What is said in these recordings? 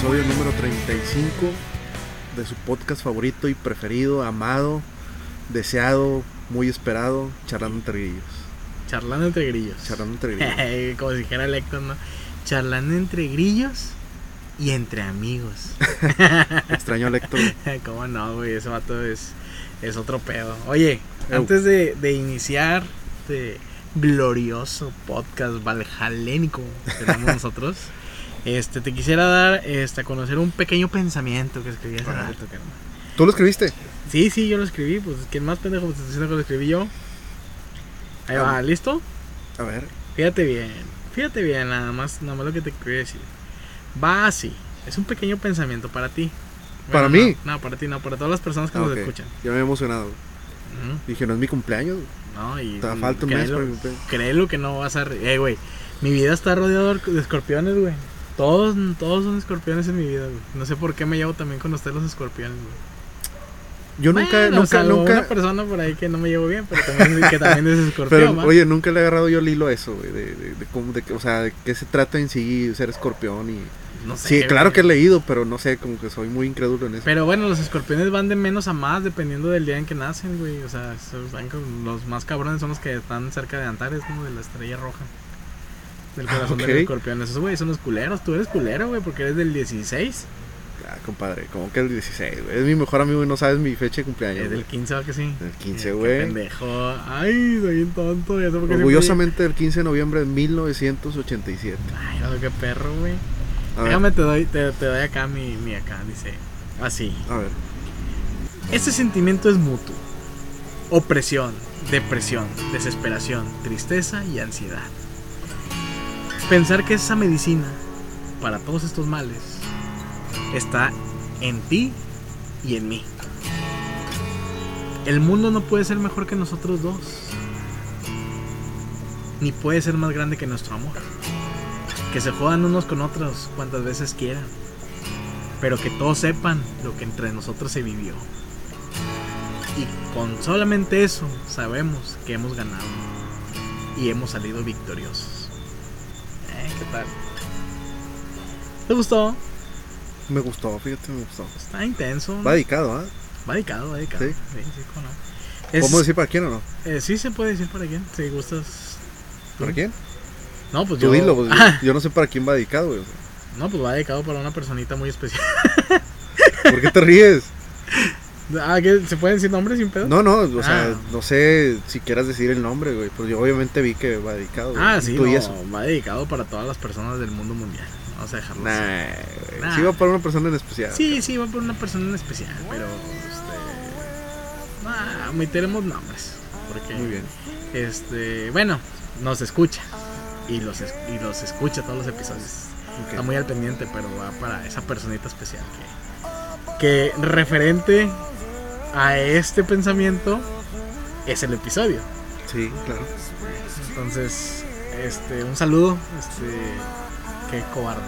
episodio número 35 de su podcast favorito y preferido, amado, deseado, muy esperado, Charlando entre Grillos. Charlando entre Grillos. Charlando entre Grillos. Como si dijera el Héctor, ¿no? Charlando entre grillos y entre amigos. Extraño al Héctor. ¿Cómo no, güey? Ese vato es otro pedo. Oye, antes de iniciar este glorioso podcast valjalénico que tenemos nosotros, te quisiera dar a conocer un pequeño pensamiento que escribí hace rato, carnal. ¿Tú lo escribiste? Sí, yo lo escribí. Pues, ¿quién más pendejo? Pues, diciendo que lo escribí yo. Ahí va, ¿listo? A ver. Fíjate bien, nada más lo que te quería decir. Va así, es un pequeño pensamiento para ti. ¿Para mí? No, para ti no, para todas las personas que nos escuchan. Ya me he emocionado. Dije, no es mi cumpleaños. No, y te falta un mes para mi cumpleaños. Créelo que no vas a... güey, mi vida está rodeada de escorpiones, güey. Todos son escorpiones en mi vida, güey. No sé por qué me llevo también con ustedes los escorpiones, güey. Yo nunca. Una persona por ahí que no me llevo bien, pero también es escorpión. Pero, oye, nunca le he agarrado yo el hilo a eso, güey. O sea, de qué se trata en sí ser escorpión y... No sé, sí, claro que he leído, pero no sé, como que soy muy incrédulo en eso. Pero bueno, los escorpiones van de menos a más dependiendo del día en que nacen, güey. O sea, los más cabrones son los que están cerca de Antares, ¿no? De la estrella roja. Del corazón del escorpión. Esos, güey, son los culeros. Tú eres culero, güey, porque eres del 16. Ah, compadre, como que el 16, güey. Es mi mejor amigo y no sabes mi fecha de cumpleaños. Es del 15, ¿va que sí? Del 15, güey. Pendejo. Ay, soy un tonto. Ya sé por qué orgullosamente del 15 de noviembre de 1987. Ay, no, qué perro, güey. Déjame, te doy acá mi acá, dice así. A ver. Este sentimiento es mutuo. Opresión, depresión, desesperación, tristeza y ansiedad. Pensar que esa medicina para todos estos males está en ti y en mí. El mundo no puede ser mejor que nosotros dos, ni puede ser más grande que nuestro amor. Que se jodan unos con otros cuantas veces quieran, pero que todos sepan lo que entre nosotros se vivió. Y con solamente eso sabemos que hemos ganado y hemos salido victoriosos. ¿Qué tal? ¿Te gustó? Me gustó, fíjate, me gustó. Está intenso. Va dedicado, ¿ah? Va dedicado. Sí, ¿Cómo no? ¿Podemos decir para quién o no? Sí, se puede decir para quién, si gustas. ¿Para quién? No, pues yo dilo, pues, yo no sé para quién va dedicado, güey. No, pues va dedicado para una personita muy especial. ¿Por qué te ríes? ¿Que se pueden decir nombres sin pedo? No, o sea, no sé si quieras decir el nombre, güey. Pues yo obviamente vi que va dedicado. Güey. Sí, va dedicado para todas las personas del mundo mundial. Vamos a dejarlo así. Sí va para una persona en especial. Sí, va para una persona en especial, pero omitiremos nombres. Porque, muy bien. Bueno, nos escucha. Y los escucha todos los episodios. Okay. Está muy al pendiente, pero va para esa personita especial que referente a este pensamiento es el episodio. Sí, claro. Entonces, un saludo, qué cobarde.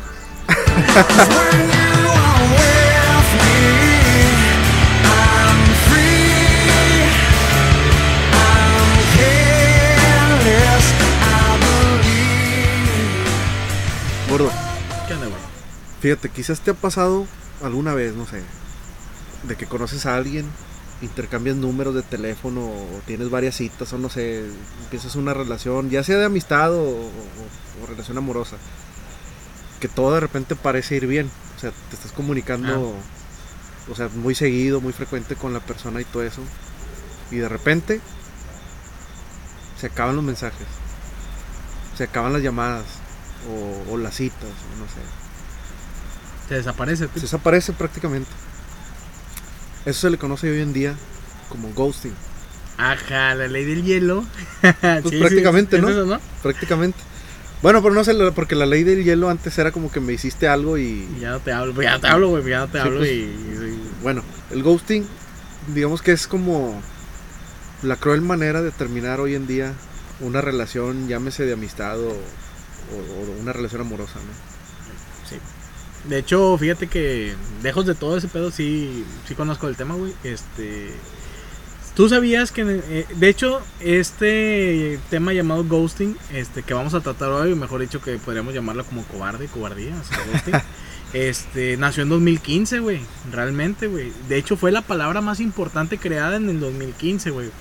Gordo, ¿Qué onda, güey? Fíjate, quizás te ha pasado alguna vez, no sé, de que conoces a alguien, intercambias números de teléfono o tienes varias citas o no sé, empiezas una relación, ya sea de amistad o relación amorosa, que todo de repente parece ir bien, o sea, te estás comunicando, o sea, muy seguido, muy frecuente con la persona y todo eso, y de repente se acaban los mensajes, se acaban las llamadas o las citas, no sé. Se desaparece. Se desaparece prácticamente. Eso se le conoce hoy en día como ghosting. Ajá, la ley del hielo. Pues sí, prácticamente, sí, ¿no? Eso, ¿no? Prácticamente. Bueno, pero no sé, porque la ley del hielo antes era como que me hiciste algo y... Ya no te hablo, güey, ya no te hablo pues, y... Bueno, el ghosting, digamos que es como la cruel manera de terminar hoy en día una relación, llámese de amistad o una relación amorosa, ¿no? Sí. De hecho, fíjate que lejos de todo ese pedo sí conozco el tema, güey. Tú sabías que de hecho este tema llamado ghosting, que vamos a tratar hoy, mejor dicho que podríamos llamarlo como cobardía, o sea, ghosting, Nació en 2015, güey. Realmente, güey. De hecho, fue la palabra más importante creada en el 2015, güey.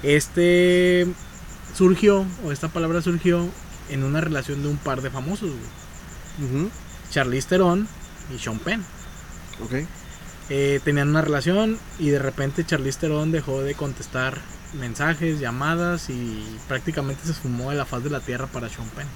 Esta palabra surgió en una relación de un par de famosos, güey. Charlize Theron y Sean Penn. Ok. Tenían una relación y de repente Charlize Theron dejó de contestar mensajes, llamadas y prácticamente se esfumó de la faz de la tierra para Sean Penn.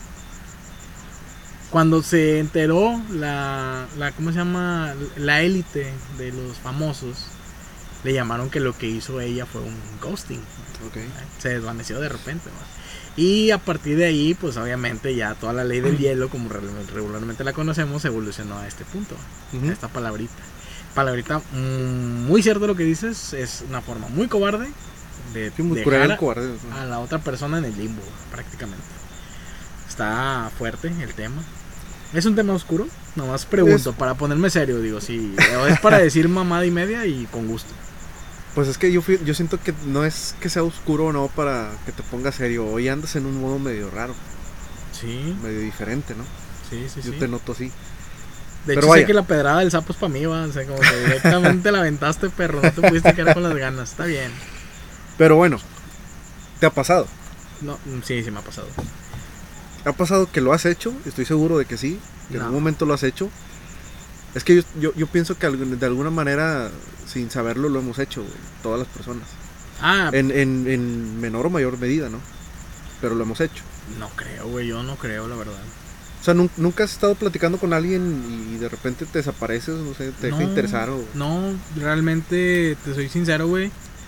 Cuando se enteró ¿cómo se llama? La élite de los famosos, le llamaron que lo que hizo ella fue un ghosting. Okay. Se desvaneció de repente, ¿no? Y a partir de ahí, pues obviamente ya toda la ley del hielo, como regularmente la conocemos, evolucionó a este punto, a esta palabrita muy cierto lo que dices. Es una forma muy cobarde de dejar a la otra persona en el limbo, prácticamente. Está fuerte el tema. ¿Es un tema oscuro? Nomás pregunto, para ponerme serio, digo, sí. Es para decir mamada y media y con gusto. Pues es que yo siento que no es que sea oscuro o no para que te pongas serio. Hoy andas en un modo medio raro. Sí. Medio diferente, ¿no? Sí. Yo te noto así. De hecho, sé que la pedrada del sapo es para mí, va. O sea, como que directamente la aventaste, perro. No te pudiste quedar con las ganas. Está bien. Pero bueno, ¿te ha pasado? No, sí me ha pasado. ¿Ha pasado que lo has hecho? Estoy seguro de que sí. Que en algún momento lo has hecho. Es que yo pienso que de alguna manera, sin saberlo, lo hemos hecho, güey, todas las personas. En menor o mayor medida, ¿no? Pero lo hemos hecho. No creo, güey. Yo no creo, la verdad. O sea, ¿nunca has estado platicando con alguien y de repente te desapareces? No sé, te deja interesar o... No, realmente, te soy sincero, güey.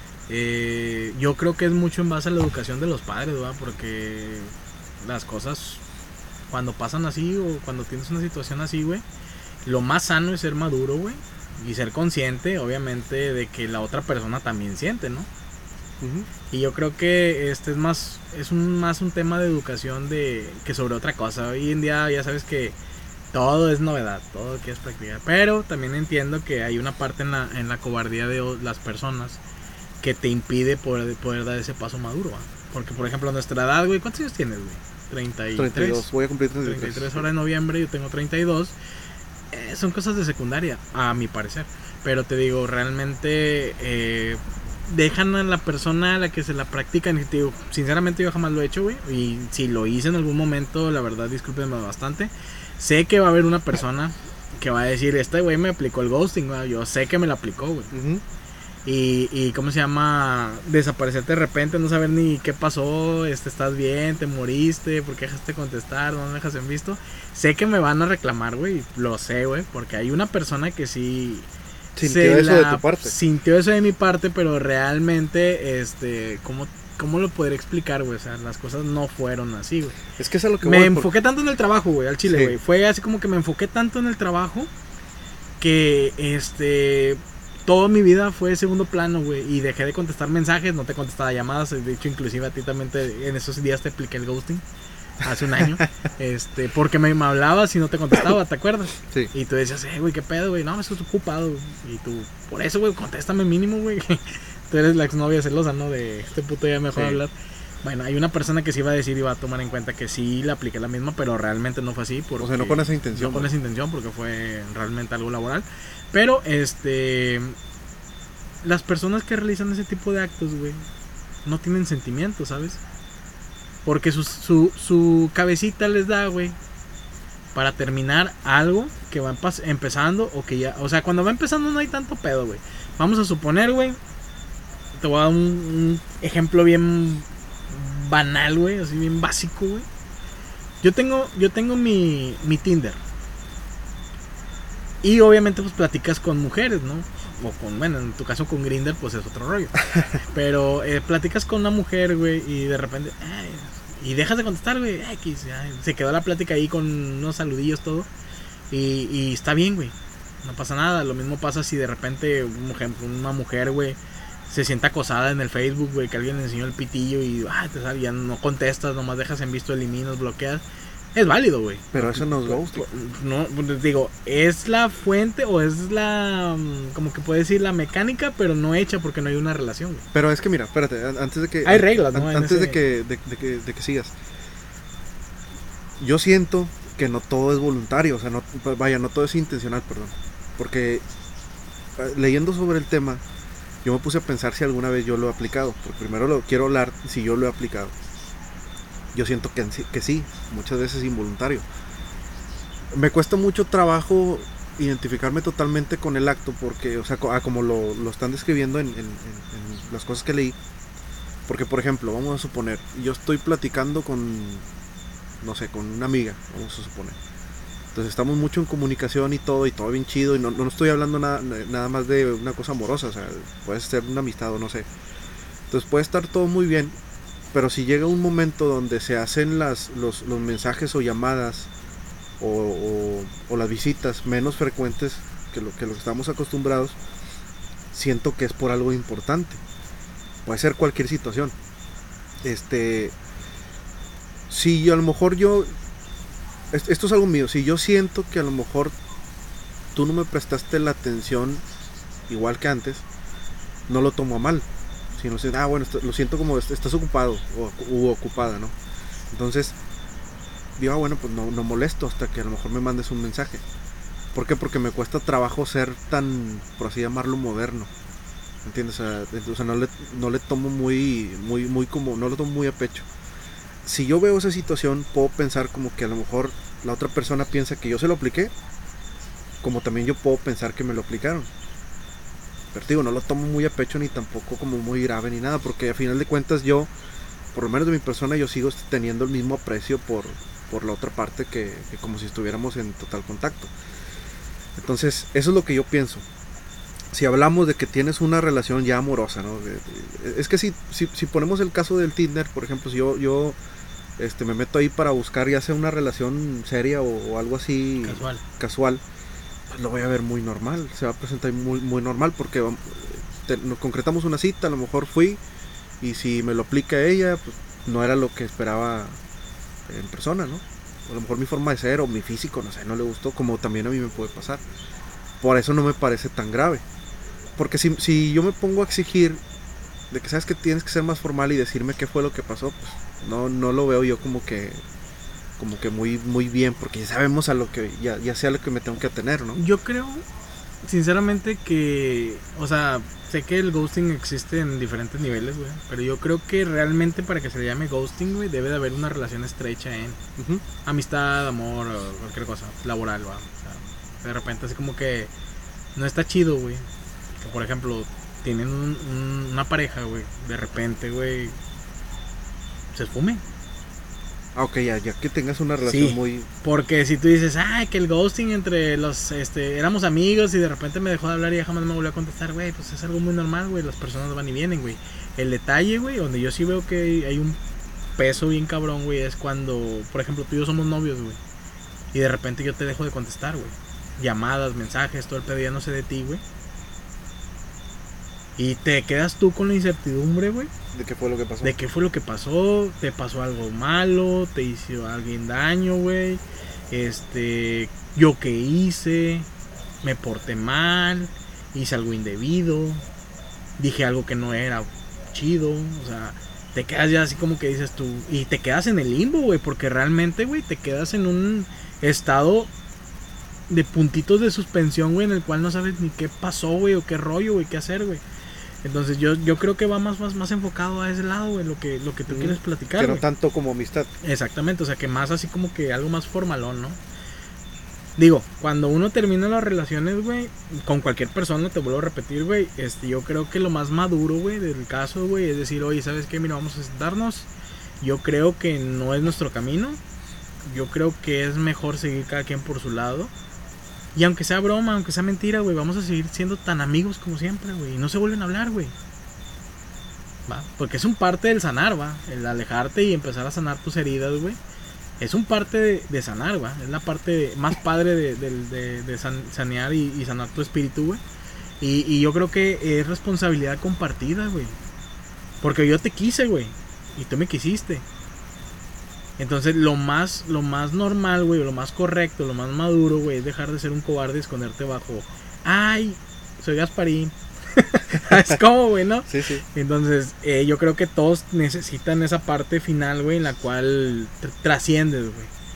Yo creo que es mucho en base a la educación de los padres, ¿verdad? Porque las cosas, cuando pasan así o cuando tienes una situación así, güey, lo más sano es ser maduro, güey, y ser consciente, obviamente, de que la otra persona también siente, ¿no? Y yo creo que es más un tema de educación que sobre otra cosa. Hoy en día ya sabes que todo es novedad, todo quieres practicar, pero también entiendo que hay una parte en la cobardía de las personas que te impide poder dar ese paso maduro, ¿va? Porque, por ejemplo, a nuestra edad, güey, ¿cuántos años tienes, güey? 32, voy a cumplir 33 ahora en noviembre, yo tengo 32. Son cosas de secundaria, a mi parecer. Pero te digo, realmente dejan a la persona a la que se la practican. Y te digo, sinceramente yo jamás lo he hecho, güey. Y si lo hice en algún momento, la verdad, discúlpenme bastante. Sé que va a haber una persona que va a decir, este güey me aplicó el ghosting, güey. Yo sé que me lo aplicó, güey. Y ¿cómo se llama? Desaparecerte de repente, no saber ni qué pasó, estás bien, te moriste, ¿por qué dejaste de contestar? No me dejas en visto. Sé que me van a reclamar, güey, lo sé, güey, porque hay una persona que sí sintió eso de tu parte. Sintió eso de mi parte, pero realmente, ¿cómo lo podré explicar, güey? O sea, las cosas no fueron así, güey. Es que es a lo que me enfoqué tanto en el trabajo, güey, al chile, güey. Fue así como que me enfoqué tanto en el trabajo que, toda mi vida fue segundo plano, güey. Y dejé de contestar mensajes, no te contestaba llamadas. De hecho, inclusive a ti también en esos días te apliqué el ghosting. Hace un año. Porque me hablabas y no te contestaba, ¿te acuerdas? Sí. Y tú decías, güey, ¿qué pedo, güey? No, me estoy ocupado. Y tú, por eso, güey, contéstame mínimo, güey. Tú eres la exnovia celosa, ¿no? De este puto ya mejor hablar. Bueno, hay una persona que sí iba a decir y va a tomar en cuenta que sí le apliqué la misma, pero realmente no fue así. O sea, no con esa intención. No con esa intención, porque fue realmente algo laboral. Pero, las personas que realizan ese tipo de actos, güey, no tienen sentimientos, ¿sabes? Porque su cabecita les da, güey, para terminar algo que va empezando o que ya... O sea, cuando va empezando no hay tanto pedo, güey. Vamos a suponer, güey, te voy a dar un ejemplo bien banal, güey, así bien básico, güey. Yo tengo mi Tinder. Y obviamente pues platicas con mujeres, ¿no? O bueno, en tu caso con Grindr pues es otro rollo. Pero platicas con una mujer, güey, y de repente y dejas de contestar, güey. Se quedó la plática ahí con unos saludillos, todo. Y está bien, güey. No pasa nada. Lo mismo pasa si de repente una mujer, güey, se siente acosada en el Facebook, güey, que alguien le enseñó el pitillo y ya no contestas, nomás dejas en visto, eliminas, bloqueas. Es válido, güey. Pero eso no es ghosting. No, digo, es la fuente o es la, como que puede decir, la mecánica, pero no hecha porque no hay una relación, güey. Pero es que mira, espérate, antes de que... Hay reglas, ¿no? Antes de que sigas. Yo siento que no todo es voluntario, o sea, no todo es intencional, perdón. Porque leyendo sobre el tema, yo me puse a pensar si alguna vez yo lo he aplicado. Porque primero quiero hablar si yo lo he aplicado. Yo siento que sí, muchas veces involuntario. Me cuesta mucho trabajo identificarme totalmente con el acto, porque, o sea, como lo están describiendo en las cosas que leí. Porque, por ejemplo, vamos a suponer, yo estoy platicando con, no sé, con una amiga, vamos a suponer. Entonces estamos mucho en comunicación y todo bien chido, y no estoy hablando nada más de una cosa amorosa, o sea, puede ser una amistad o no sé. Entonces puede estar todo muy bien, pero si llega un momento donde se hacen los mensajes o llamadas o las visitas menos frecuentes que lo que estamos acostumbrados, siento que es por algo importante. Puede ser cualquier situación. Si a lo mejor esto es algo mío, si yo siento que a lo mejor tú no me prestaste la atención igual que antes, no lo tomo a mal, sino bueno, lo siento como estás ocupado u ocupada, ¿no? Entonces digo, bueno, pues no molesto hasta que a lo mejor me mandes un mensaje. ¿Por qué? Porque me cuesta trabajo ser tan, por así llamarlo, moderno, ¿entiendes? O sea, no le tomo muy como, no lo tomo muy a pecho. Si yo veo esa situación, puedo pensar como que a lo mejor la otra persona piensa que yo se lo apliqué, como también yo puedo pensar que me lo aplicaron. Pero digo, no lo tomo muy a pecho ni tampoco como muy grave ni nada, porque a final de cuentas yo, por lo menos de mi persona, yo sigo teniendo el mismo aprecio por la otra parte que como si estuviéramos en total contacto. Entonces, eso es lo que yo pienso. Si hablamos de que tienes una relación ya amorosa, ¿no? Es que si ponemos el caso del Tinder, por ejemplo, si yo me meto ahí para buscar ya sea una relación seria o algo así casual, pues lo voy a ver muy normal, se va a presentar muy normal, porque nos concretamos una cita, a lo mejor fui, y si me lo aplica ella, pues no era lo que esperaba en persona, ¿no? A lo mejor mi forma de ser o mi físico, no sé, no le gustó, como también a mí me puede pasar. Por eso no me parece tan grave. Porque si yo me pongo a exigir de que sabes que tienes que ser más formal y decirme qué fue lo que pasó, pues no lo veo yo como que muy bien, porque ya sabemos a lo que ya sea lo que me tengo que atener, ¿no? Yo creo sinceramente que, o sea, sé que el ghosting existe en diferentes niveles, güey, pero yo creo que realmente para que se le llame ghosting, güey, debe de haber una relación estrecha en amistad, amor o cualquier cosa laboral, güey. O sea, de repente así como que no está chido, güey. Que por ejemplo, tienen una pareja, güey, de repente, güey, se esfume. Ah, ok, ya que tengas una relación muy... Porque si tú dices, que el ghosting entre los, éramos amigos y de repente me dejó de hablar y ya jamás me volvió a contestar, güey, pues es algo muy normal, güey, las personas van y vienen, güey. El detalle, güey, donde yo sí veo que hay un peso bien cabrón, güey, es cuando, por ejemplo, tú y yo somos novios, güey, y de repente yo te dejo de contestar, güey. Llamadas, mensajes, todo el pedo, ya no sé de ti, güey. Y te quedas tú con la incertidumbre, güey. ¿De qué fue lo que pasó? ¿De qué fue lo que pasó? ¿Te pasó algo malo? ¿Te hizo alguien daño, güey? ¿Yo qué hice? ¿Me porté mal? ¿Hice algo indebido? ¿Dije algo que no era chido? O sea, te quedas ya así como que dices tú. Y te quedas en el limbo, güey. Porque realmente, güey, te quedas en un estado de puntitos de suspensión, güey, en el cual no sabes ni qué pasó, güey, o qué rollo, güey, qué hacer, güey. Entonces yo creo que va más enfocado a ese lado, güey, lo que tú quieres platicar, que no güey. tanto como amistad. Exactamente, o sea, que más así como que algo más formalón, ¿no? Digo, cuando uno termina las relaciones, güey, con cualquier persona, te vuelvo a repetir, güey, yo creo que lo más maduro, güey, del caso, güey, es decir, oye, ¿sabes qué? Mira, vamos a sentarnos. Yo creo que no es nuestro camino. Yo creo que es mejor seguir cada quien por su lado. Y aunque sea broma, aunque sea mentira, güey, vamos a seguir siendo tan amigos como siempre, güey. Y no se vuelven a hablar, güey. ¿Va? Porque es un parte del sanar, ¿va? El alejarte y empezar a sanar tus heridas, güey. Es un parte de sanar, ¿va? Es la parte más padre de sanear y sanar tu espíritu, güey. Y yo creo que es responsabilidad compartida, güey. Porque yo te quise, güey. Y tú me quisiste. Entonces lo más normal, güey, lo más correcto, lo más maduro, güey, es dejar de ser un cobarde y esconderte bajo, ay, soy Gasparín. Es como, güey, ¿no? Sí. Entonces yo creo que todos necesitan esa parte final, güey, en la cual trasciendes, güey.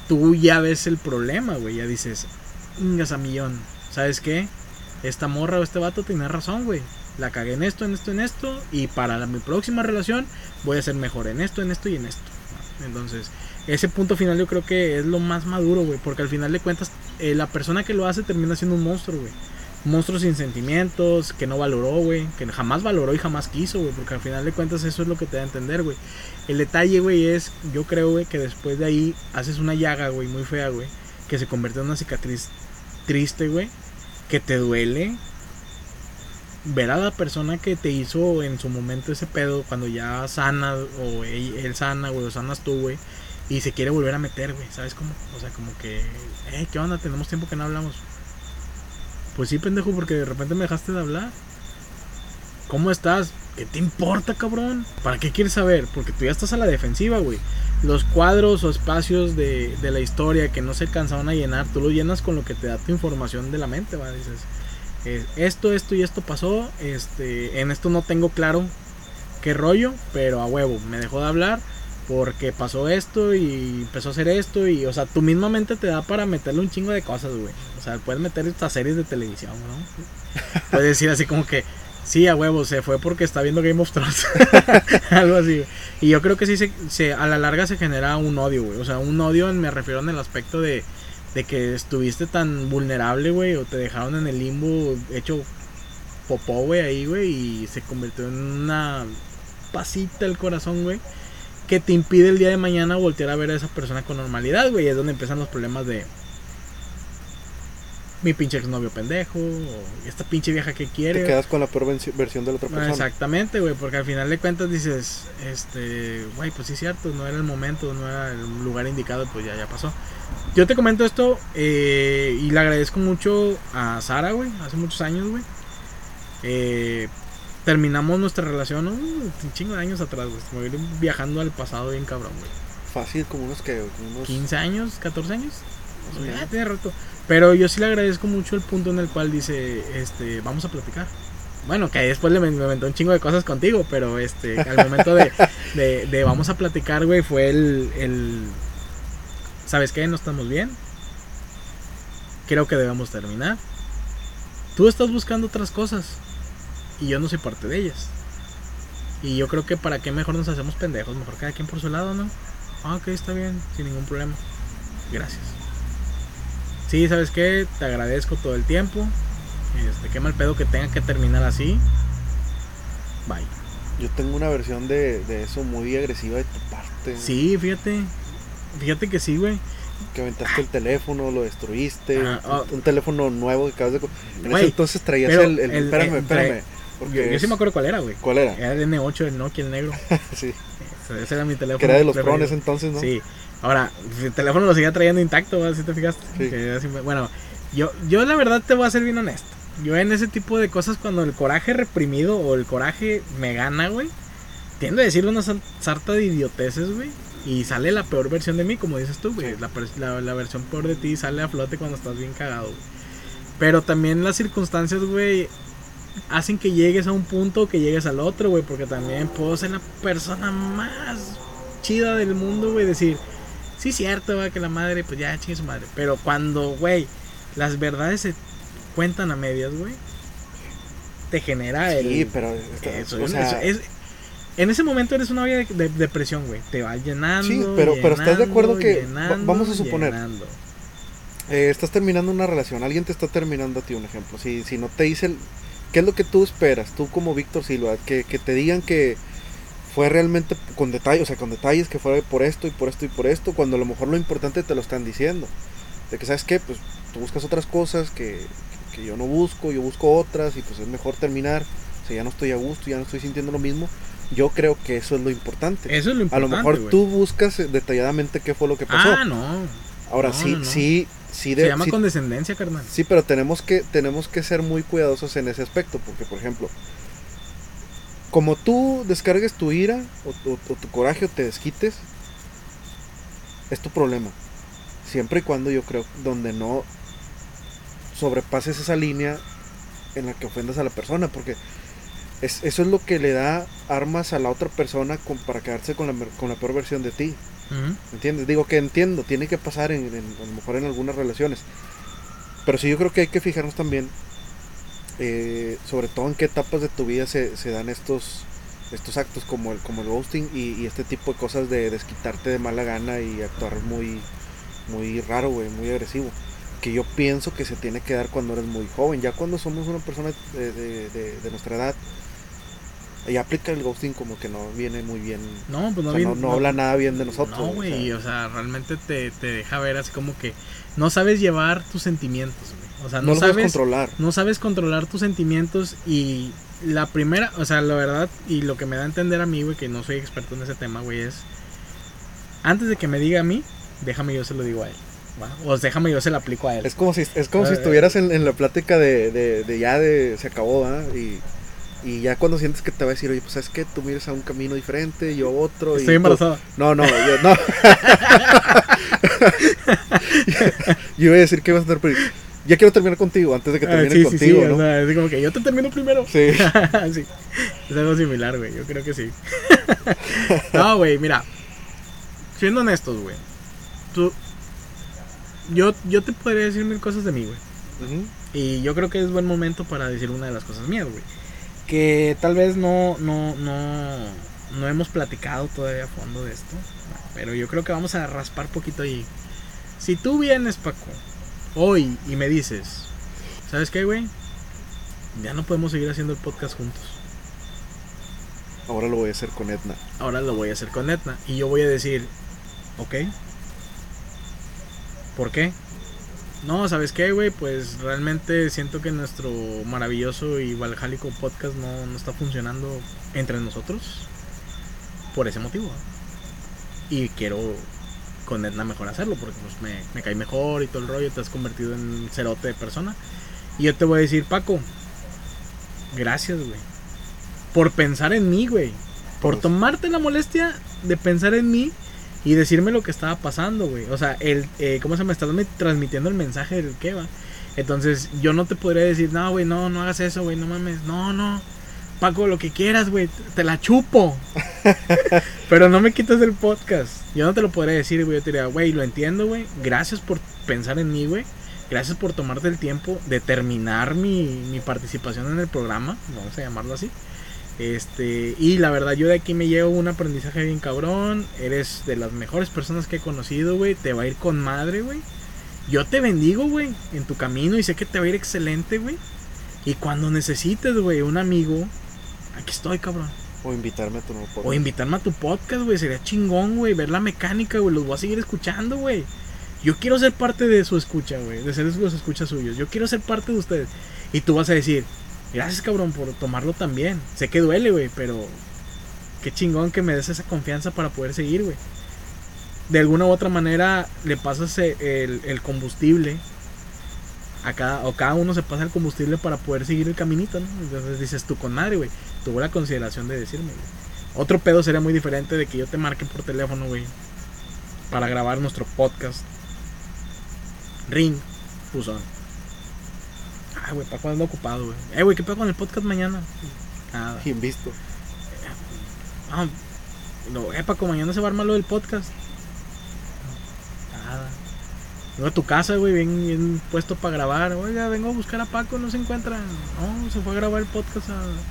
tú ya ves el problema, güey. Ya dices, ingas a millón. ¿Sabes qué? Esta morra o este vato tiene razón, güey. La cagué en esto, en esto, en esto. Y para mi próxima relación voy a ser mejor en esto, en esto y en esto. Entonces, ese punto final yo creo que es lo más maduro, güey. Porque al final de cuentas, la persona que lo hace termina siendo un monstruo, güey. Un monstruo sin sentimientos, que no valoró, güey. Que jamás valoró y jamás quiso, güey. Porque al final de cuentas eso es lo que te da a entender, güey. El detalle, güey, es, yo creo, güey, que después de ahí haces una llaga, güey, muy fea, güey. Que se convierte en una cicatriz triste, güey. Que te duele ver a la persona que te hizo en su momento ese pedo, cuando ya sana, o él sana, güey, o sanas tú, güey, y se quiere volver a meter, güey, ¿sabes cómo? O sea, como que, ¿qué onda? Tenemos tiempo que no hablamos. Pues sí, pendejo, porque de repente me dejaste de hablar. ¿Cómo estás? ¿Qué te importa, cabrón? ¿Para qué quieres saber? Porque tú ya estás a la defensiva, güey. Los cuadros o espacios de la historia que no se alcanzaron a llenar, tú los llenas con lo que te da tu información de la mente, ¿va? Dices, esto y esto pasó, en esto no tengo claro qué rollo, pero a huevo, me dejó de hablar porque pasó esto y empezó a hacer esto y, o sea, tu misma mente te da para meterle un chingo de cosas, güey. O sea, puedes meter estas series de televisión, ¿no? Puedes decir así como que, sí, a huevo, se fue porque está viendo Game of Thrones. Algo así, güey. Y yo creo que sí, a la larga se genera un odio, güey. O sea, un odio, me refiero en el aspecto de que estuviste tan vulnerable, güey, o te dejaron en el limbo hecho popó, güey, ahí, güey, y se convirtió en una pasita el corazón, güey, que te impide el día de mañana voltear a ver a esa persona con normalidad, güey. Es donde empiezan los problemas de mi pinche exnovio pendejo, o esta pinche vieja que quiere. Te quedas con la peor versión de la otra persona. Exactamente, güey, porque al final de cuentas dices, güey, pues sí es cierto, no era el momento, no era el lugar indicado, pues ya pasó. Yo te comento esto y le agradezco mucho a Sara, güey, hace muchos años, güey. Terminamos nuestra relación un chingo de años atrás, güey. Me voy a ir viajando al pasado bien cabrón, güey. Fácil, como unos 15 años, 14 años. O sea, ya tiene rato. Pero yo sí le agradezco mucho el punto en el cual dice, vamos a platicar. Bueno, que después me inventó un chingo de cosas contigo, pero al momento de vamos a platicar, güey, fue el ¿sabes qué? No estamos bien. Creo que debemos terminar. Tú estás buscando otras cosas y yo no soy parte de ellas. Y yo creo que para qué mejor nos hacemos pendejos, mejor cada quien por su lado, ¿no? Ok, está bien, sin ningún problema. Gracias. Sí, ¿sabes qué? Te agradezco todo el tiempo. Qué mal pedo que tenga que terminar así. Bye. Yo tengo una versión de eso muy agresiva de tu parte. Sí, fíjate que sí, güey. Que aventaste el teléfono, lo destruiste. Un teléfono nuevo que acabas de... En ese entonces traías el espérame. Porque yo sí me acuerdo cuál era, güey. ¿Cuál era? Era el N8, el Nokia, el negro. Sí. Ese era mi teléfono. Que era de los prones entonces, ¿no? Sí. Ahora, el teléfono lo seguía trayendo intacto, ¿verdad? ¿Sí te fijaste? Sí. Bueno, yo la verdad te voy a ser bien honesto. Yo en ese tipo de cosas, cuando el coraje reprimido o el coraje me gana, güey, tiendo a decirle una sarta de idioteces, güey. Y sale la peor versión de mí, como dices tú, güey. Sí. La versión peor de ti sale a flote cuando estás bien cagado, güey. Pero también las circunstancias, güey, hacen que llegues a un punto, que llegues al otro, güey. Porque también puedo ser la persona más chida del mundo, güey. Decir, sí, cierto, güey, que la madre, pues ya chingue su madre. Pero cuando, güey, las verdades se cuentan a medias, güey, te genera Sí, pero... en ese momento eres una olla de depresión, güey. Te va llenando. Sí, pero estás de acuerdo que... vamos a suponer... Llenando. Estás terminando una relación. Alguien te está terminando a ti, un ejemplo. Si no te dice... ¿Qué es lo que tú esperas? Tú como Víctor Silva. Que te digan que fue realmente con detalles. O sea, con detalles que fue por esto y por esto y por esto. Cuando a lo mejor lo importante te lo están diciendo. De que, ¿sabes qué? Pues tú buscas otras cosas que yo no busco. Yo busco otras. Y pues es mejor terminar. O sea, ya no estoy a gusto. Ya no estoy sintiendo lo mismo. Yo creo que eso es lo importante. Eso es lo importante. A lo mejor güey, tú buscas detalladamente qué fue lo que pasó. No. Ahora no. sí. Se llama condescendencia, carnal. Sí, pero tenemos que ser muy cuidadosos en ese aspecto. Porque, por ejemplo, como tú descargues tu ira o tu coraje o te desquites, es tu problema. Siempre y cuando, yo creo, donde no sobrepases esa línea en la que ofendas a la persona. Porque eso es lo que le da armas a la otra persona para quedarse con la peor versión de ti. ¿Entiendes? Digo que entiendo, tiene que pasar a lo mejor en algunas relaciones. Pero sí, yo creo que hay que fijarnos también, sobre todo en qué etapas de tu vida se dan estos actos como el ghosting y este tipo de cosas de desquitarte de mala gana y actuar muy, muy raro, güey, muy agresivo. Que yo pienso que se tiene que dar cuando eres muy joven. Ya cuando somos una persona de nuestra edad, ya aplica el ghosting como que no viene muy bien. No, pues no, o sea, bien, no habla nada bien de nosotros. No, güey, o sea, realmente te deja ver así como que no sabes llevar tus sentimientos, güey. O sea, no sabes controlar. No sabes controlar tus sentimientos y la primera, o sea, la verdad, y lo que me da a entender a mí, güey, que no soy experto en ese tema, güey, es antes de que me diga a mí, déjame yo se lo digo a él. ¿Va? O déjame yo se lo aplico a él. Es como si estuvieras en la plática de se acabó, ¿ah? Y ya cuando sientes que te va a decir, oye, pues sabes que tú mires a un camino diferente, yo otro. Estoy embarazada. No, yo no. Yo iba a decir que ibas a estar, ya quiero terminar contigo antes de que termine contigo, sí, ¿no? O sea, es como que yo te termino primero. Sí. Sí. Es algo similar, güey. Yo creo que sí. No, güey, mira. Siendo honestos, güey. Yo te podría decir 1000 cosas de mí, güey. Uh-huh. Y yo creo que es buen momento para decir una de las cosas mías, güey. Que tal vez no hemos platicado todavía a fondo de esto. Pero yo creo que vamos a raspar poquito ahí. Si tú vienes, Paco, hoy y me dices, ¿sabes qué, güey? Ya no podemos seguir haciendo el podcast juntos. Ahora lo voy a hacer con Edna. Ahora lo voy a hacer con Edna. Y yo voy a decir, ok. ¿Por qué? No, ¿sabes qué, güey? Pues realmente siento que nuestro maravilloso y valjálico podcast no está funcionando entre nosotros. Por ese motivo. Y quiero con Edna mejor hacerlo, porque pues me cae mejor y todo el rollo. Te has convertido en cerote de persona. Y yo te voy a decir, Paco, gracias, güey, por pensar en mí, güey. Por tomarte la molestia de pensar en mí y decirme lo que estaba pasando, güey. O sea, ¿cómo se me está transmitiendo el mensaje del que va? Entonces, yo no te podría decir, no, güey, no hagas eso, güey, no mames. No, Paco, lo que quieras, güey, te la chupo. Pero no me quites del podcast. Yo no te lo podría decir, güey. Yo te diría, güey, lo entiendo, güey. Gracias por pensar en mí, güey. Gracias por tomarte el tiempo de terminar mi participación en el programa. Vamos a llamarlo así. Y la verdad, yo de aquí me llevo un aprendizaje bien cabrón. Eres de las mejores personas que he conocido, güey. Te va a ir con madre, güey. Yo te bendigo, güey, en tu camino y sé que te va a ir excelente, güey. Y cuando necesites, güey, un amigo, aquí estoy, cabrón. O invitarme a tu nuevo podcast. O invitarme a tu podcast, güey. Sería chingón, güey. Ver la mecánica, güey. Los voy a seguir escuchando, güey. Yo quiero ser parte de su escucha, güey. De ser los escuchas suyos. Yo quiero ser parte de ustedes. Y tú vas a decir, gracias, cabrón, por tomarlo también. Sé que duele, güey, pero qué chingón que me des esa confianza para poder seguir, güey. De alguna u otra manera le pasas el combustible a cada uno se pasa el combustible para poder seguir el caminito, ¿no? Entonces dices tú, con madre, güey, tuvo la consideración de decirme, güey. Otro pedo sería muy diferente de que yo te marque por teléfono, güey, para grabar nuestro podcast. Ring, puzón. Ah, güey, Paco anda ocupado, güey. Güey, ¿qué pedo con el podcast mañana? Nada. Invisto. No, Paco, mañana se va a armar lo del podcast. Nada. Vengo a tu casa, güey, bien puesto para grabar. Oiga, vengo a buscar a Paco, no se encuentra. No, se fue a grabar el podcast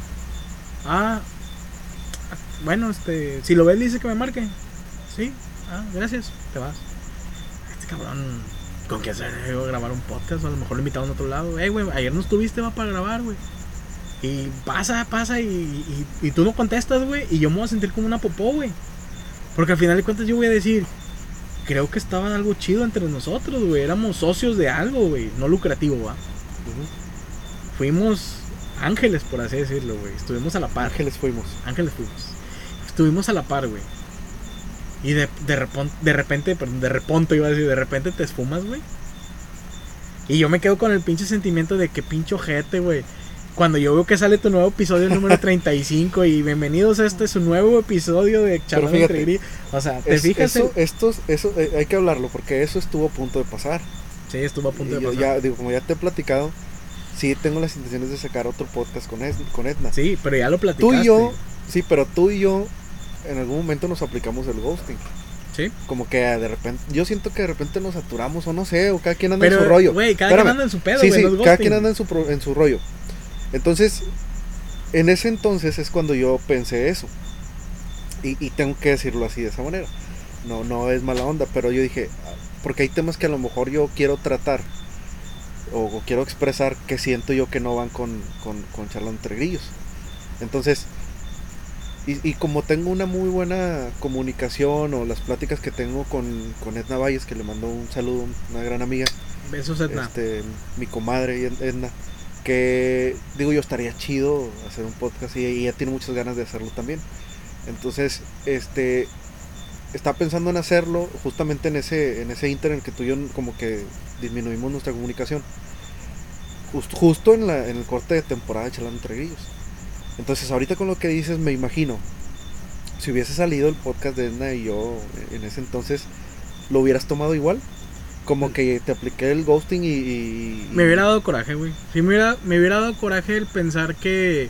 bueno, si lo ves, dice que me marque. Sí, gracias, te vas. Este cabrón, ¿con qué hacer? Voy a grabar un podcast, o a lo mejor lo invitaron a otro lado. Güey, ayer no estuviste, va para grabar, güey. Y pasa, y tú no contestas, güey. Y yo me voy a sentir como una popó, güey. Porque al final de cuentas yo voy a decir, creo que estaba algo chido entre nosotros, güey. Éramos socios de algo, güey. No lucrativo, va. Fuimos ángeles, por así decirlo, güey. Estuvimos a la par. Ángeles fuimos. Estuvimos a la par, güey. Y de repente te esfumas, güey. Y yo me quedo con el pinche sentimiento de que pinche ojete, güey. Cuando yo veo que sale tu nuevo episodio número 35 y bienvenidos a su nuevo episodio de Charlando entre Gris. O sea, ¿te fijas? Eso hay que hablarlo porque eso estuvo a punto de pasar. Sí, estuvo a punto de pasar. Ya, digo, como ya te he platicado, sí tengo las intenciones de sacar otro podcast con Edna. Sí, pero ya lo platicaste. Tú y yo en algún momento nos aplicamos el ghosting. Sí. Como que de repente, yo siento que de repente nos saturamos o no sé, o cada quien anda en Pero, su rollo. güey, cada Espérame. quien anda en su pedo, Sí, güey. sí, no es cada ghosting. quien anda en su rollo. Entonces, en ese entonces es cuando yo pensé eso. Y tengo que decirlo así, de esa manera. No es mala onda, pero yo dije, porque hay temas que a lo mejor yo quiero tratar o quiero expresar que siento yo que no van con charla entre grillos. Entonces, y como tengo una muy buena comunicación o las pláticas que tengo con Edna Valles, que le mando un saludo, una gran amiga, Besos, Edna. mi comadre Edna, que digo yo estaría chido hacer un podcast y ella tiene muchas ganas de hacerlo también. Entonces, estaba pensando en hacerlo justamente en ese inter en el que tú y yo como que disminuimos nuestra comunicación. Justo en el corte de temporada de Charlando entre Grillos. Entonces ahorita con lo que dices me imagino, si hubiese salido el podcast de Edna y yo en ese entonces, ¿lo hubieras tomado igual? Como que te apliqué el ghosting y... Me hubiera dado coraje, güey. Sí, me hubiera dado coraje el pensar que...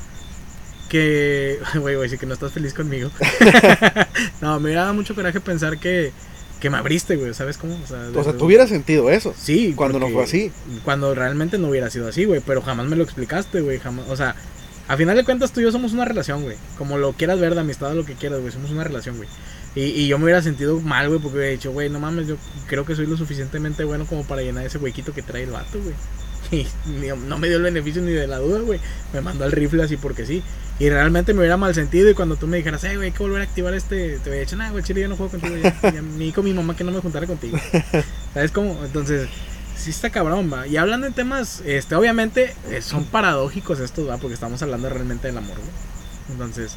Güey, sí que no estás feliz conmigo. No, me hubiera dado mucho coraje pensar que me abriste, güey, ¿sabes cómo? O sea, tú hubieras sentido eso. Sí. Cuando no fue así. Cuando realmente no hubiera sido así, güey, pero jamás me lo explicaste, güey, jamás, o sea... A final de cuentas tú y yo somos una relación, güey. Como lo quieras ver de amistad o lo que quieras, güey. Somos una relación, güey. Y yo me hubiera sentido mal, güey, porque hubiera dicho, güey, no mames, yo creo que soy lo suficientemente bueno como para llenar ese huequito que trae el vato, güey. Y no me dio el beneficio ni de la duda, güey. Me mandó al rifle así porque sí. Y realmente me hubiera mal sentido. Y cuando tú me dijeras, güey, hay que volver a activar te hubiera dicho, nah, güey, chile, yo no juego contigo. Ya me dijo mi mamá que no me juntara contigo. ¿Sabes cómo? Entonces... Sí está cabrón, va. Y hablando de temas, obviamente son paradójicos estos, va, porque estamos hablando realmente del amor, güey. Entonces,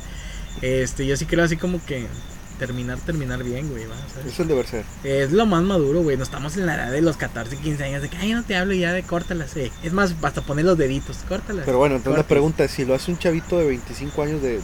yo sí creo así como que terminar bien, güey, va. ¿Sabes? Eso es el deber ser. Es lo más maduro, güey. No estamos en la edad de los 14, 15 años de que, ay, no te hablo ya de córtalas, Es más, hasta poner los deditos, córtalas. Pero bueno, entonces córtalas. la pregunta es, si lo hace un chavito de 25 años, de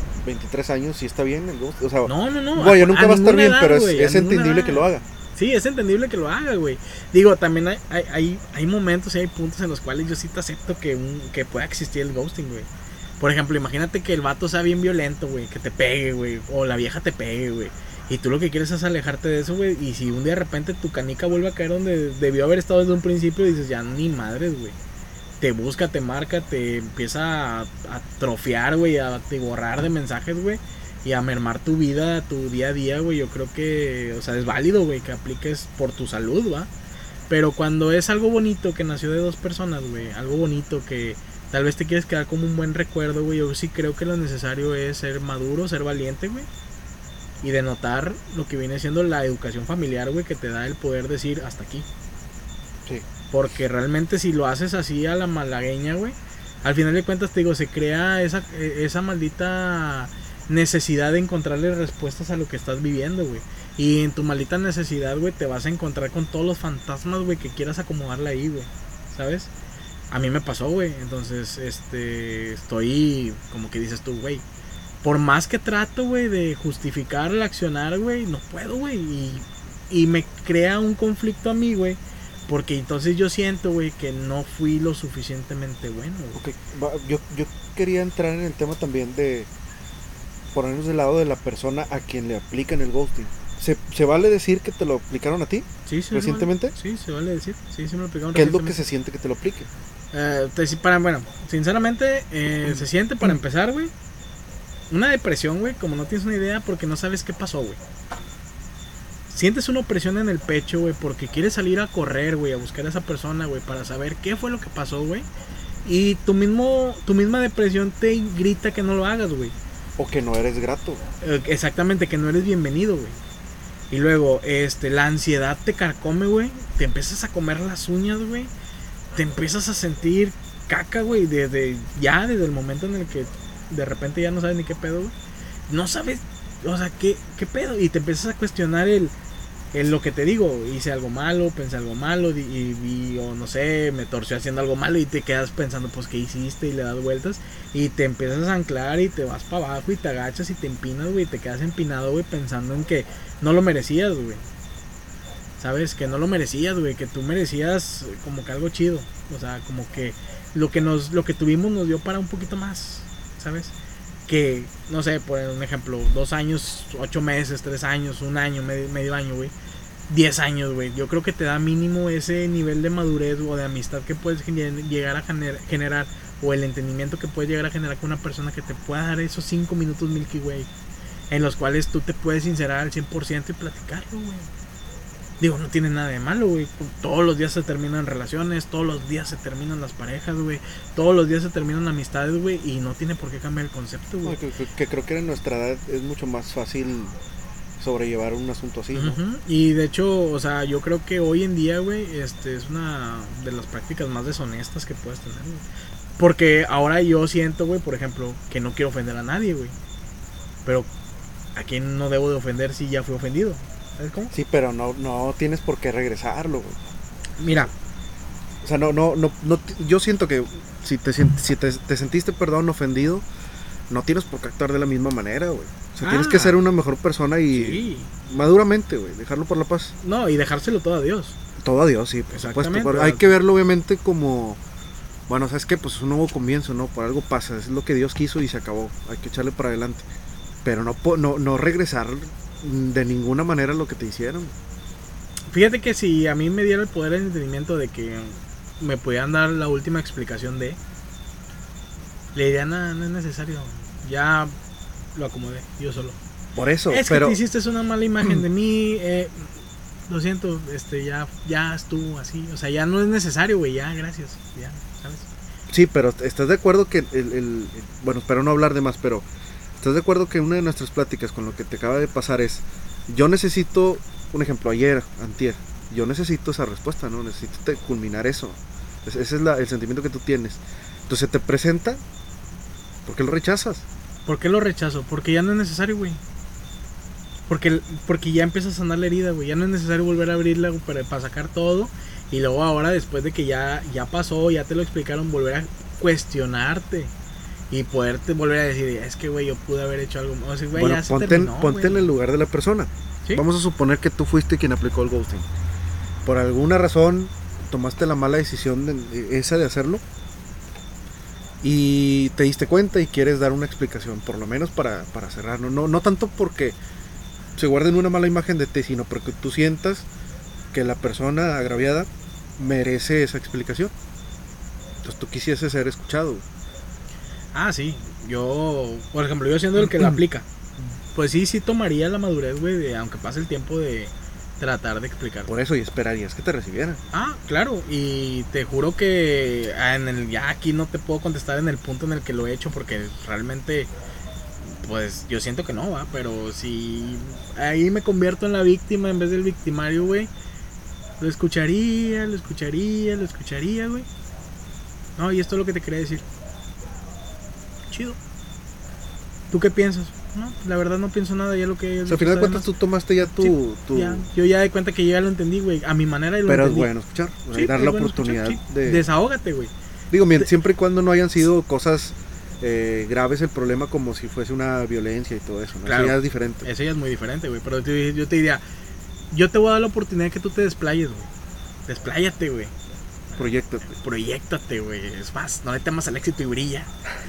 23 años, ¿sí está bien el ghost? O sea, No. Bueno, nunca va a estar bien, edad, pero güey, es entendible que lo haga. Sí, es entendible que lo haga, güey. Digo, también hay momentos y hay puntos en los cuales yo sí te acepto que pueda existir el ghosting, güey. Por ejemplo, imagínate que el vato sea bien violento, güey, que te pegue, güey, o la vieja te pegue, güey. Y tú lo que quieres es alejarte de eso, güey. Y si un día de repente tu canica vuelve a caer donde debió haber estado desde un principio, dices, ya ni madres, güey. Te busca, te marca, te empieza a atrofiar, güey, a borrar de mensajes, güey. Y a mermar tu vida, tu día a día, güey. Yo creo que, o sea, es válido, güey, que apliques por tu salud, ¿va? Pero cuando es algo bonito que nació de dos personas, güey, algo bonito que tal vez te quieres quedar como un buen recuerdo, güey, yo sí creo que lo necesario es ser maduro, ser valiente, güey. Y denotar lo que viene siendo la educación familiar, güey, que te da el poder decir hasta aquí. Sí. Porque realmente si lo haces así a la malagueña, güey, al final de cuentas, te digo, se crea esa maldita... necesidad de encontrarle respuestas a lo que estás viviendo, güey. Y en tu maldita necesidad, güey, te vas a encontrar con todos los fantasmas, güey, que quieras acomodarla ahí, güey. ¿Sabes? A mí me pasó, güey. Entonces, estoy, como que dices tú, güey, por más que trato, güey, de justificar el accionar, güey, no puedo, güey. Y me crea un conflicto a mí, güey. Porque entonces yo siento, güey, que no fui lo suficientemente bueno, güey. Okay. Yo quería entrar en el tema también de ponernos del lado de la persona a quien le aplican el ghosting. ¿Se vale decir que te lo aplicaron a ti? Sí, recientemente. Sí, se vale decir. Sí, me lo aplicaron. ¿Qué es lo que se siente que te lo aplique? Bueno, sinceramente, se siente, para empezar, güey, una depresión, güey, como no tienes una idea, porque no sabes qué pasó, güey. Sientes una opresión en el pecho, güey, porque quieres salir a correr, güey, a buscar a esa persona, güey, para saber qué fue lo que pasó, güey. Y tu misma depresión te grita que no lo hagas, güey. O que no eres grato. Exactamente, que no eres bienvenido, güey. Y luego, la ansiedad te carcome, güey. Te empiezas a comer las uñas, güey. Te empiezas a sentir caca, güey. Desde el momento en el que de repente ya no sabes ni qué pedo, güey. No sabes, o sea, qué pedo. Y te empiezas a cuestionar lo que te digo, hice algo malo, pensé algo malo o no sé, me torció haciendo algo malo, y te quedas pensando, pues, ¿qué hiciste? Y le das vueltas y te empiezas a anclar y te vas para abajo y te agachas y te empinas, güey, y te quedas empinado, güey, pensando en que no lo merecías, güey. ¿Sabes? Que no lo merecías, güey, que tú merecías como que algo chido. O sea, como que lo que tuvimos nos dio para un poquito más, ¿sabes? que, no sé, por un ejemplo, 2 años, 8 meses, 3 años, 1 año, medio año, güey, 10 años, güey. Yo creo que te da mínimo ese nivel de madurez o de amistad que puedes llegar a generar, o el entendimiento que puedes llegar a generar con una persona que te pueda dar esos 5 minutos Milky Way, en los cuales tú te puedes sincerar al 100% y platicarlo, güey. Digo, no tiene nada de malo, güey. Todos los días se terminan relaciones, todos los días se terminan las parejas, güey. Todos los días se terminan amistades, güey. Y no tiene por qué cambiar el concepto, güey. No, que creo que en nuestra edad es mucho más fácil sobrellevar un asunto así, ¿no? Y de hecho, o sea, yo creo que hoy en día, güey, es una de las prácticas más deshonestas que puedes tener, güey. Porque ahora yo siento, güey, por ejemplo, que no quiero ofender a nadie, güey. Pero ¿a quién no debo de ofender si ya fui ofendido? ¿Sabes cómo? Sí, pero no tienes por qué regresarlo, güey. Mira. O sea, no, yo siento que si te sentiste, perdón, ofendido, no tienes por qué actuar de la misma manera, güey. O sea, tienes que ser una mejor persona y maduramente, güey, dejarlo por la paz. No, y dejárselo todo a Dios. Todo a Dios, sí, por supuesto. Pero hay que verlo obviamente como, bueno, ¿sabes qué? Pues es un nuevo comienzo, ¿no? Por algo pasa, es lo que Dios quiso y se acabó. Hay que echarle para adelante. Pero no regresar de ninguna manera lo que te hicieron. Fíjate que si a mí me diera el poder, el entendimiento de que me pudieran dar la última explicación le diría, nada, no es necesario, ya lo acomodé yo solo. Por eso, es que te hiciste una mala imagen de mí, lo siento, ya estuvo así, o sea, ya no es necesario, güey, ya, gracias, ya, ¿sabes? Sí, pero ¿estás de acuerdo que bueno, espero no hablar de más, pero ¿estás de acuerdo que una de nuestras pláticas con lo que te acaba de pasar es, yo necesito, un ejemplo, antier, yo necesito esa respuesta, ¿no? Necesito culminar eso. Ese es el sentimiento que tú tienes. Entonces te presenta, ¿por qué lo rechazas? ¿Por qué lo rechazo? Porque ya no es necesario, güey. Porque ya empiezas a sanar la herida, güey. Ya no es necesario volver a abrirla para sacar todo. Y luego ahora, después de que ya pasó, ya te lo explicaron, volver a cuestionarte. Y poderte volver a decir, es que, güey, yo pude haber hecho algo. O sea, güey, bueno, ya se terminó, ponte en el lugar de la persona. ¿Sí? Vamos a suponer que tú fuiste quien aplicó el ghosting. Por alguna razón tomaste la mala decisión de hacerlo. Y te diste cuenta y quieres dar una explicación, por lo menos para cerrar. No tanto porque se guarden una mala imagen de ti, sino porque tú sientas que la persona agraviada merece esa explicación. Entonces tú quisieses ser escuchado. Ah, sí. Yo, por ejemplo, yo siendo el que la aplica, pues sí tomaría la madurez, güey, aunque pase el tiempo de tratar de explicar. Por eso, y esperarías que te recibieran. Ah, claro, y te juro que ya aquí no te puedo contestar en el punto en el que lo he hecho, porque realmente, pues yo siento que no, pero si ahí me convierto en la víctima en vez del victimario, güey, lo escucharía, güey. No, y esto es lo que te quería decir. Chido. ¿Tú qué piensas? No, la verdad no pienso nada, ya lo que... O sea, al final de cuentas tú tomaste ya tu... Ya, yo ya de cuenta que yo ya lo entendí, güey, a mi manera y lo entendí. Pero es bueno escuchar, sí, dar la oportunidad de... Desahógate, güey. Digo, siempre y cuando no hayan sido cosas graves el problema, como si fuese una violencia y todo eso, ¿no? Claro, eso ya es diferente. Eso ya es muy diferente, güey, pero yo te diría, yo te voy a dar la oportunidad de que tú te desplayes, güey. Despláyate, güey. Proyéctate, güey. Es más, no le temas al éxito y brilla.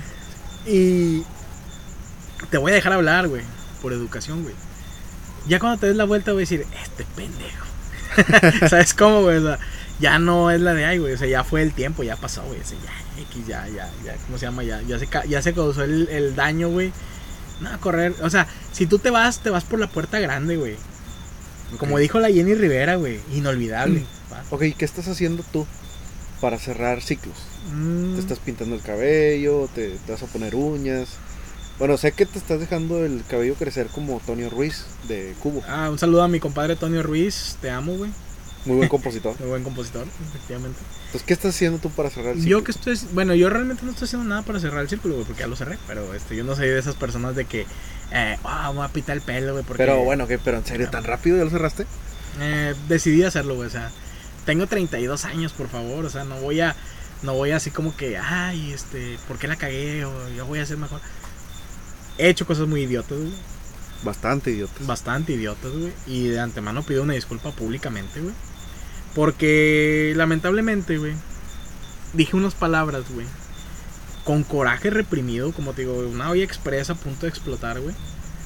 Y te voy a dejar hablar, güey, por educación, güey. Ya cuando te des la vuelta voy a decir, este pendejo. ¿Sabes cómo, güey? O sea, ya no es la de ahí, güey. O sea, ya fue el tiempo, ya pasó, güey. O sea, ya, ¿cómo se llama? Ya se causó el daño, güey. No, correr. O sea, si tú te vas por la puerta grande, güey. Okay. Como dijo la Jenny Rivera, güey. Inolvidable. Ok, ¿qué estás haciendo tú para cerrar ciclos? Te estás pintando el cabello, te vas a poner uñas. Bueno, sé que te estás dejando el cabello crecer como Tonio Ruiz de Cubo. Ah, un saludo a mi compadre Tonio Ruiz, te amo, güey. Muy buen compositor. Muy buen compositor, efectivamente. Entonces, ¿qué estás haciendo tú para cerrar el círculo? Yo realmente no estoy haciendo nada para cerrar el círculo, güey, porque ya lo cerré. Pero yo no soy de esas personas de que, voy a pitar el pelo, güey. Pero bueno, pero en serio, ¿tan rápido ya lo cerraste? Decidí hacerlo, güey, o sea, tengo 32 años, por favor, o sea, no voy a así como que, ¿por qué la cagué? O yo voy a hacer mejor. He hecho cosas muy idiotas, güey. Bastante idiotas, güey. Y de antemano pido una disculpa públicamente, güey. Porque lamentablemente, güey, dije unas palabras, güey, con coraje reprimido, como te digo, una olla expresa a punto de explotar, güey.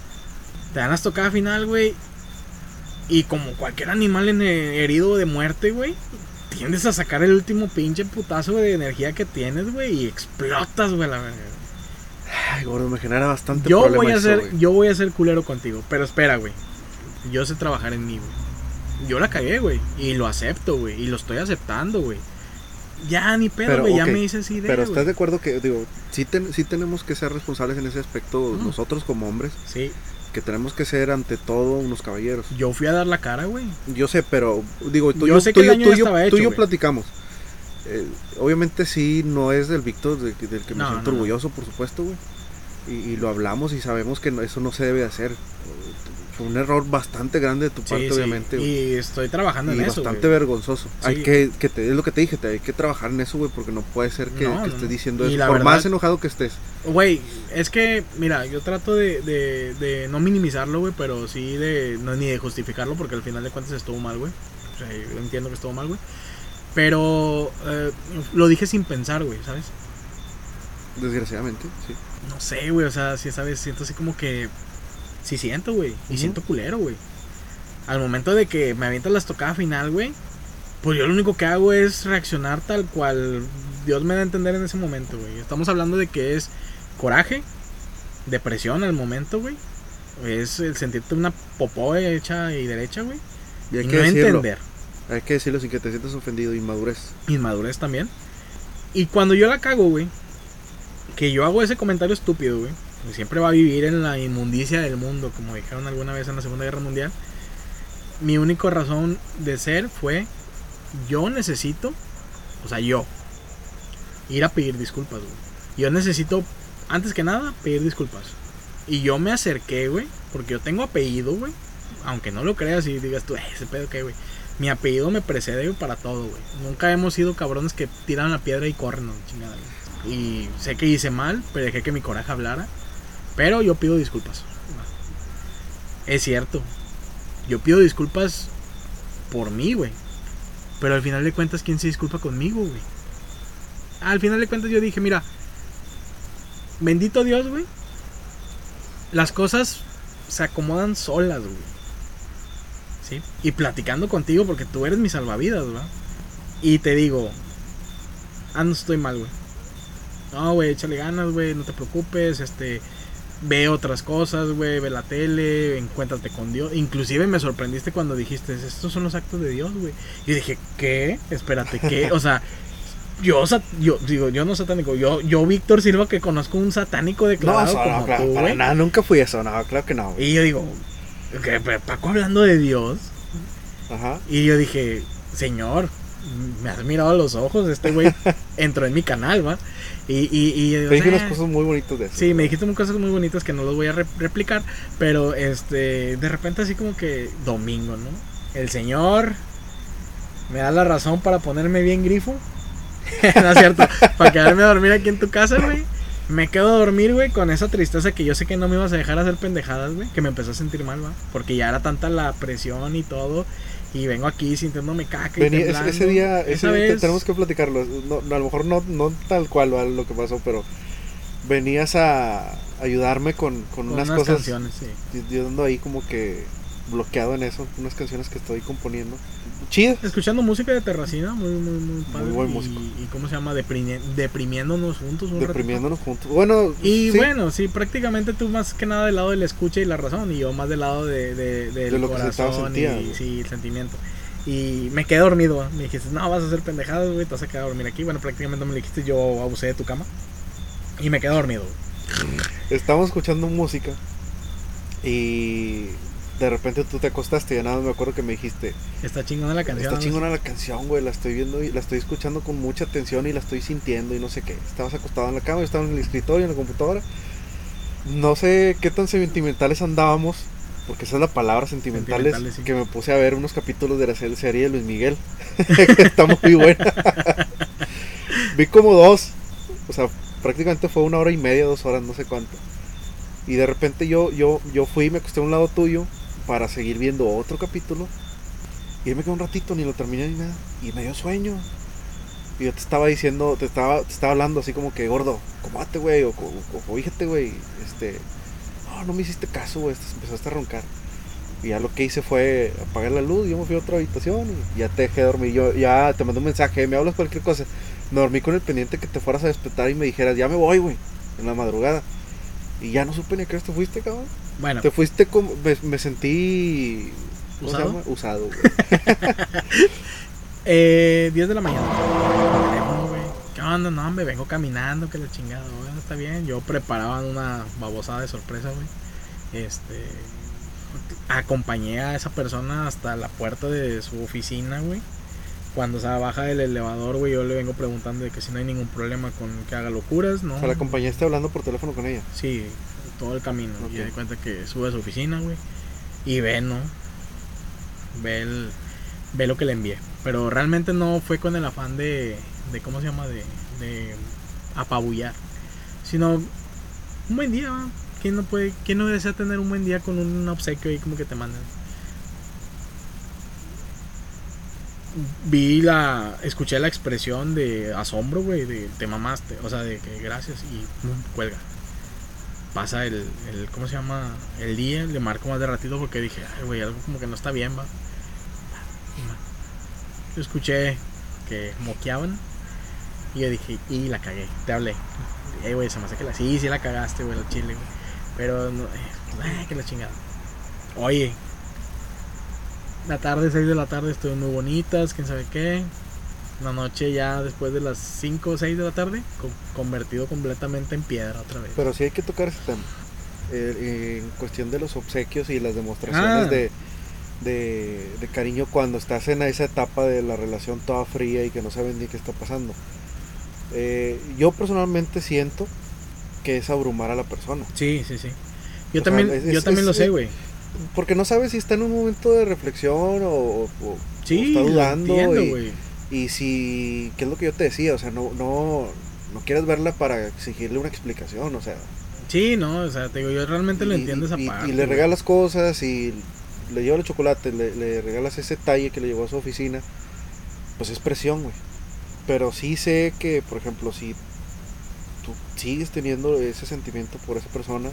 Te dan la estocada final, güey. Y como cualquier animal herido de muerte, güey, tiendes a sacar el último pinche putazo de energía que tienes, güey, y explotas, güey, la verdad. Ay, gordo, me genera bastante problema eso, güey. Yo voy a ser culero contigo, pero espera, güey. Yo sé trabajar en mí, güey. Yo la cagué, güey, y lo acepto, güey, y lo estoy aceptando, güey. Ya, ni pedo, güey, ya me hice así de. Pero ¿estás de acuerdo que, digo, sí tenemos que ser responsables en ese aspecto, nosotros como hombres? Sí. Que tenemos que ser ante todo unos caballeros. Yo fui a dar la cara, güey. Yo sé, pero digo, tú yo sé que el daño ya estaba hecho, tú y yo platicamos. Obviamente sí, no es del Víctor del que me siento orgulloso, por supuesto, güey. Y lo hablamos y sabemos que eso no se debe hacer. Fue un error bastante grande de tu parte, obviamente. Y estoy trabajando en eso, bastante vergonzoso. Sí. Hay que es lo que te dije, hay que trabajar en eso, güey, porque no puede ser que estés diciendo eso. Por más enojado que estés. Güey, es que, mira, yo trato de no minimizarlo, güey, pero sí ni de justificarlo, porque al final de cuentas estuvo mal, güey. O sea, yo entiendo que estuvo mal, güey. Pero lo dije sin pensar, güey, ¿sabes? Desgraciadamente, sí. No sé, güey, o sea, sí, ¿sabes? Siento así como que... Sí siento, güey, y siento culero, güey. Al momento de que me avientas la estocada final, güey, pues yo lo único que hago es reaccionar tal cual Dios me da a entender en ese momento, güey. Estamos hablando de que es coraje, depresión al momento, güey. Es el sentirte una popó hecha y derecha, güey. Y hay que no decirlo, entender. Hay que decirlo sin que te sientas ofendido, inmadurez. Inmadurez también. Y cuando yo la cago, güey, que yo hago ese comentario estúpido, güey, que siempre va a vivir en la inmundicia del mundo, como dijeron alguna vez en la Segunda Guerra Mundial. Mi única razón de ser fue: yo necesito, o sea, yo ir a pedir disculpas, güey. Yo necesito, antes que nada, pedir disculpas. Y yo me acerqué, güey, porque yo tengo apellido, güey. Aunque no lo creas y digas tú, ese pedo que, güey. Mi apellido me precede, güey, para todo, güey. Nunca hemos sido cabrones que tiran la piedra y corren, no, chingada, güey. Y sé que hice mal, pero dejé que mi coraje hablara. Pero yo pido disculpas. Es cierto. Yo pido disculpas por mí, güey. Pero al final de cuentas, ¿quién se disculpa conmigo, güey? Al final de cuentas yo dije, mira, bendito Dios, güey. Las cosas se acomodan solas, güey. ¿Sí? Y platicando contigo porque tú eres mi salvavidas, ¿verdad? Y te digo, no estoy mal, güey. No, güey, échale ganas, güey, no te preocupes, ve otras cosas, güey, ve la tele, encuéntrate con Dios. Inclusive me sorprendiste cuando dijiste, estos son los actos de Dios, güey. Y dije, ¿qué? Espérate, ¿qué? O sea, yo no satánico, yo Víctor Silva, que conozco un satánico declarado como tú, güey. Para nada, nunca fui eso, no, claro que no. Y yo digo, ¿qué, Paco hablando de Dios? Ajá. Y yo dije, Señor, me has mirado a los ojos, este güey entró en mi canal, ¿va? Y te dije unas cosas muy bonitas de eso. Sí, me dijiste unas cosas muy bonitas que no los voy a replicar, pero de repente así como que domingo, ¿no? El Señor me da la razón para ponerme bien grifo. No es cierto, para quedarme a dormir aquí en tu casa, güey. Me quedo a dormir, güey, con esa tristeza que yo sé que no me ibas a dejar hacer pendejadas, güey, que me empezó a sentir mal, ¿va? Porque ya era tanta la presión y todo. Y vengo aquí sintiéndome caca y temblando. Ese día tenemos que platicarlo. No, a lo mejor no tal cual, ¿vale? Lo que pasó, pero venías a ayudarme con unas cosas. Canciones, sí. Yo ando ahí como que bloqueado en eso. Unas canciones que estoy componiendo. Chido. Escuchando música de Terracina, muy padre. Muy buen músico. Y ¿cómo se llama? Deprimiéndonos juntos. Deprimiéndonos juntos. Bueno, y sí. Bueno, sí, prácticamente tú más que nada del lado de la escucha y la razón. Y yo más del lado del lo corazón que y sí, el sentimiento. Y me quedé dormido. Me dijiste, no, vas a hacer pendejadas, güey, te vas a quedar a dormir aquí. Bueno, prácticamente me dijiste, yo abusé de tu cama. Y me quedé dormido, güey. Estamos escuchando música. Y de repente tú te acostaste. Ya nada más me acuerdo que me dijiste, está chingona la canción. Está chingona la canción, güey. La estoy viendo y la estoy escuchando con mucha atención y la estoy sintiendo y no sé qué. Estabas acostado en la cama, yo estaba en el escritorio, en la computadora. No sé qué tan sentimentales andábamos, porque esa es la palabra, sentimentales sí. Que me puse a ver unos capítulos de la serie de Luis Miguel. Está muy buena. Vi como 2. O sea, prácticamente fue 1 hora y media, 2 horas, no sé cuánto. Y de repente yo fui y me acosté a un lado tuyo para seguir viendo otro capítulo. Y ahí me quedé un ratito, ni lo terminé ni nada. Y me dio sueño. Y yo te estaba diciendo, te estaba hablando así como que, gordo, comate, güey, o fíjate, güey, no me hiciste caso, güey, empezaste a roncar. Y ya lo que hice fue apagar la luz, yo me fui a otra habitación y ya te dejé dormir. Yo ya te mandé un mensaje, me hablas cualquier cosa. Me dormí con el pendiente que te fueras a despertar y me dijeras, ya me voy, güey, en la madrugada. Y ya no supe ni a qué hora te fuiste, cabrón. Bueno. Te fuiste como, me sentí... ¿Cómo se llama? Usado, güey. 10 de la mañana. ¿Qué onda? No, me vengo caminando, que la chingada. Bueno, está bien. Yo preparaba una babosada de sorpresa, güey. Acompañé a esa persona hasta la puerta de su oficina, güey. Cuando se baja del elevador, güey, yo le vengo preguntando de que si no hay ningún problema con que haga locuras, ¿no? O sea, la acompañaste hablando por teléfono con ella. Sí, todo el camino. Okay. Y me di cuenta que sube a su oficina, güey. Y ve, ¿no? Ve lo que le envié. Pero realmente no fue con el afán de ¿cómo se llama? De apabullar. Sino un buen día, ¿no? ¿Quién no desea tener un buen día con un obsequio ahí como que te mandan? Escuché la expresión de asombro, güey, de te mamaste, o sea, de que gracias y cuelga. Pasa el ¿cómo se llama? El día, le marco más de ratito porque dije, ay, güey, algo como que no está bien, va. Yo escuché que moqueaban y yo dije, y la cagué, te hablé. Güey, se me hace que sí la cagaste, güey, la chile, güey. Pero, no, que la chingada. Oye, la tarde, 6 de la tarde, estuvieron muy bonitas, quién sabe qué. La noche ya después de las 5 o 6 de la tarde, convertido completamente en piedra otra vez. Pero sí hay que tocar ese tema. En cuestión de los obsequios y las demostraciones de cariño cuando estás en esa etapa de la relación toda fría y que no saben ni qué está pasando. Yo personalmente siento que es abrumar a la persona. Sí. Yo también lo sé, güey. Porque no sabes si está en un momento de reflexión o está dudando. Y si, ¿qué es lo que yo te decía? O sea, no quieres verla para exigirle una explicación, o sea. Sí, no, o sea, te digo, yo realmente lo entiendo esa parte. Y le regalas cosas y le llevas el chocolate, le regalas ese talle que le llevó a su oficina, pues es presión, güey. Pero sí sé que, por ejemplo, si tú sigues teniendo ese sentimiento por esa persona,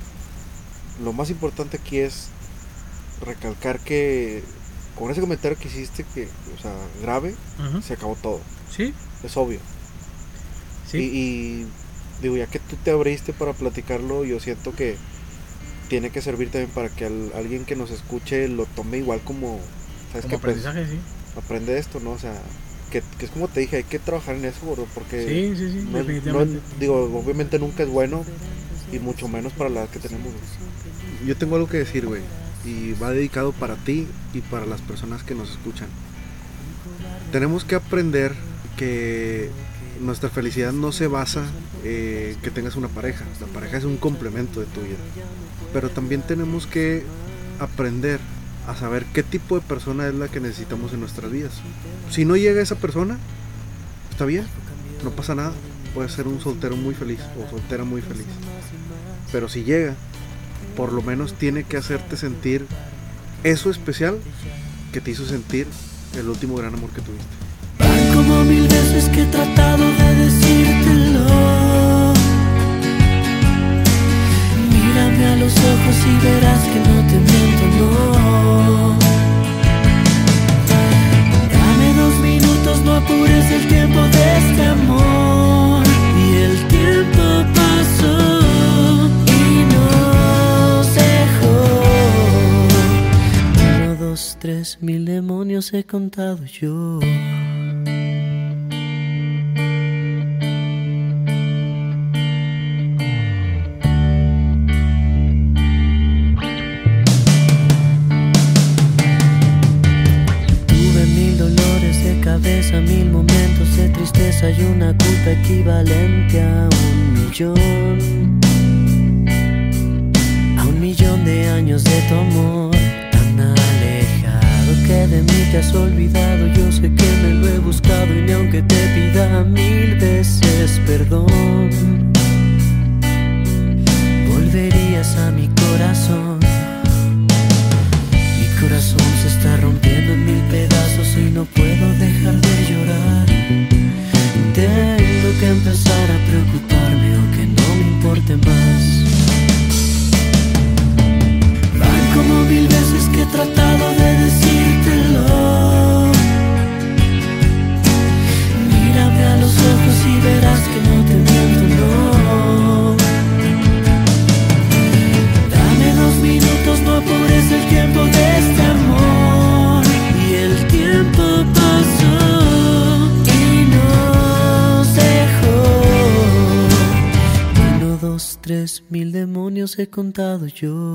lo más importante aquí es recalcar que con ese comentario que hiciste, que, o sea, grave, se acabó todo. Sí. Es obvio. Sí. Y digo, ya que tú te abriste para platicarlo, yo siento que tiene que servir también para que alguien que nos escuche lo tome igual como, ¿sabes? Como aprendizaje, sí. Aprende esto, ¿no? O sea, que es como te dije, hay que trabajar en eso, bro, porque sí, definitivamente. Digo, obviamente nunca es bueno y mucho menos para la edad que tenemos. Yo tengo algo que decir, güey, y va dedicado para ti y para las personas que nos escuchan. Tenemos que aprender que nuestra felicidad no se basa que tengas una pareja. La pareja es un complemento de tu vida, pero también tenemos que aprender a saber qué tipo de persona es la que necesitamos en nuestras vidas. Si no llega esa persona, está bien, no pasa nada, puedes ser un soltero muy feliz o soltera muy feliz, pero si llega, por lo menos tiene que hacerte sentir eso especial que te hizo sentir el último gran amor que tuviste. Van como 1000 veces que he tratado de decírtelo. Mírame a los ojos y verás que no te miento, no. Dame 2 minutos, no apures el tiempo de este amor. Y el tiempo pasó y nos dejó. 1, 2, 3, 1000 demonios he contado yo. Cabeza, 1000 momentos de tristeza y una culpa equivalente a 1.000.000. A 1.000.000 de años de tu amor, tan alejado que de mí te has olvidado. Yo sé que me lo he buscado y ni aunque te pida 1000 veces perdón, volverías a mi corazón. Mi corazón se está rompiendo en 1000 pedazos y no puedo dejar de llorar. 3.000 demonios he contado yo.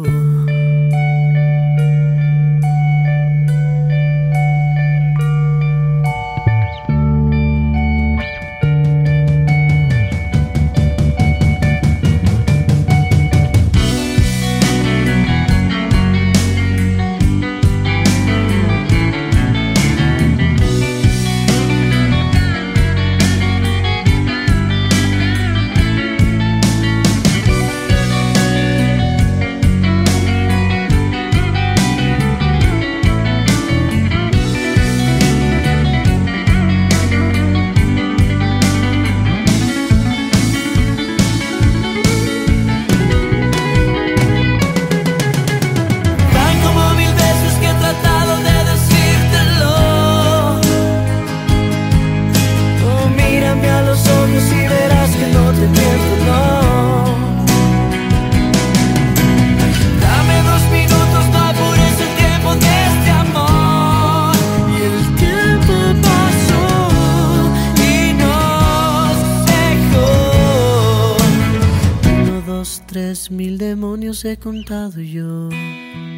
Tres mil demonios he contado yo.